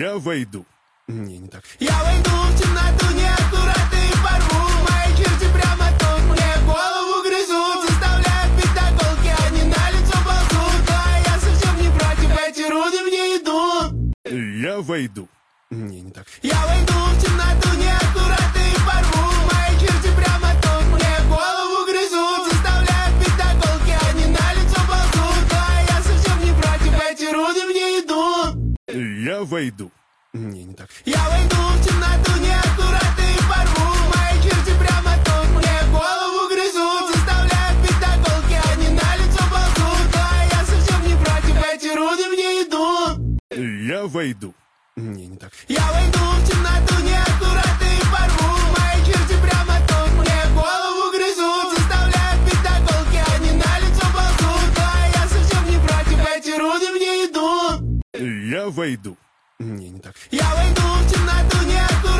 Я войду. Не, не так. Я войду в темноту, неаккуратно и порву. Мои черти прямо тут мне голову грызут, заставляют пить до колки, они на лицо ползут. А я совсем не против, эти руды мне идут. Я войду. Не, не так. Я войду в темноту, неаккуратно и порву. Мои черти прямо тут мне голову грызут, заставляют пить до колки, они на лицо ползут. А я совсем не против, эти руды мне идут. Я войду. Не, не так. Я войду в темноту, неаккуратно и порву. Мои черти прямо тут мне голову грызут, заставляют пить до колки, они на лицо ползут. А я совсем не против, эти руды мне идут. Я войду. Не, не так. Я войду в темноту, неаккуратно и порву. Мои черти прямо тут мне голову грызут, заставляют пить до колки, они на лицо ползут. А я совсем не против, эти руды мне идут. Я войду. Не, не так. Я войду в темноту, неаккуратно